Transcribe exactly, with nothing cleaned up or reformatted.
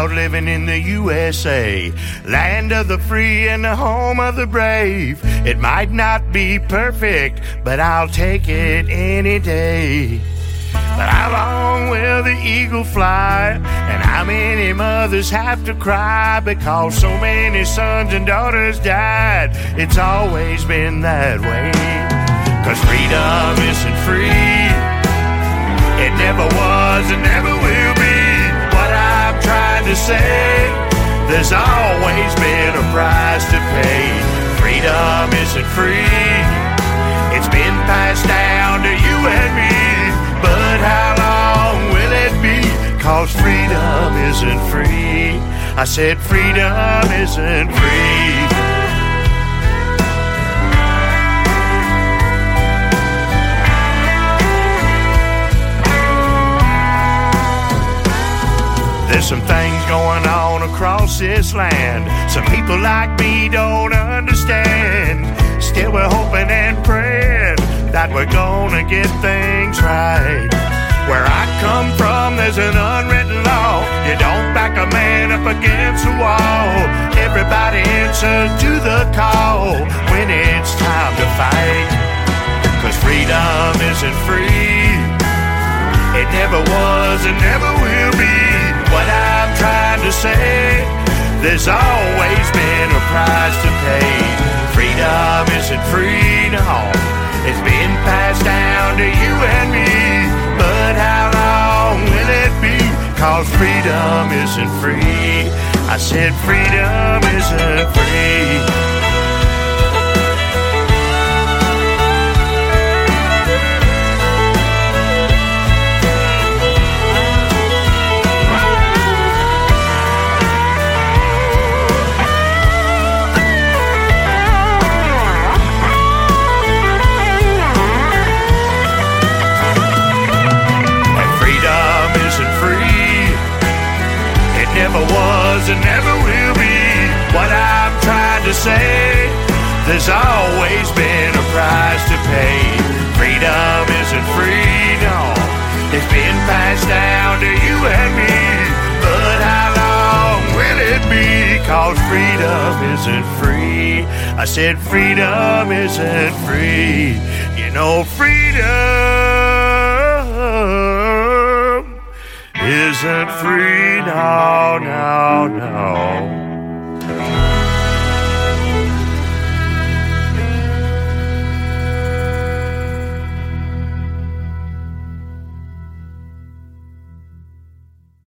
proud living in the U S A, land of the free and the home of the brave. It might not be perfect, but I'll take it any day. But how long will the eagle fly? And how many mothers have to cry because so many sons and daughters died? It's always been that way. Cause freedom isn't free. It never was and never will be. What I'm trying to say, there's always been a price to pay. Freedom isn't free. It's been passed down to you and me. But how long will it be? Cause freedom isn't free. I said freedom isn't free. There's some things going on across this land some people like me don't understand. Still we're hoping and praying that we're gonna get things right. Where I come from, there's an unwritten law. You don't back a man up against the wall. Everybody answers to the call when it's time to fight. Cause freedom isn't free. It never was and never will be. What I'm trying to say, there's always been a price to pay. Freedom isn't free, no. It's been passed down to you and me. But how long will it be? Cause freedom isn't free. I said freedom isn't free. Never was and never will be. What I'm trying to say, there's always been a price to pay. Freedom isn't free, no. It's been passed down to you and me. But how long will it be? Cause freedom isn't free. I said freedom isn't free. You know freedom isn't free, no, no.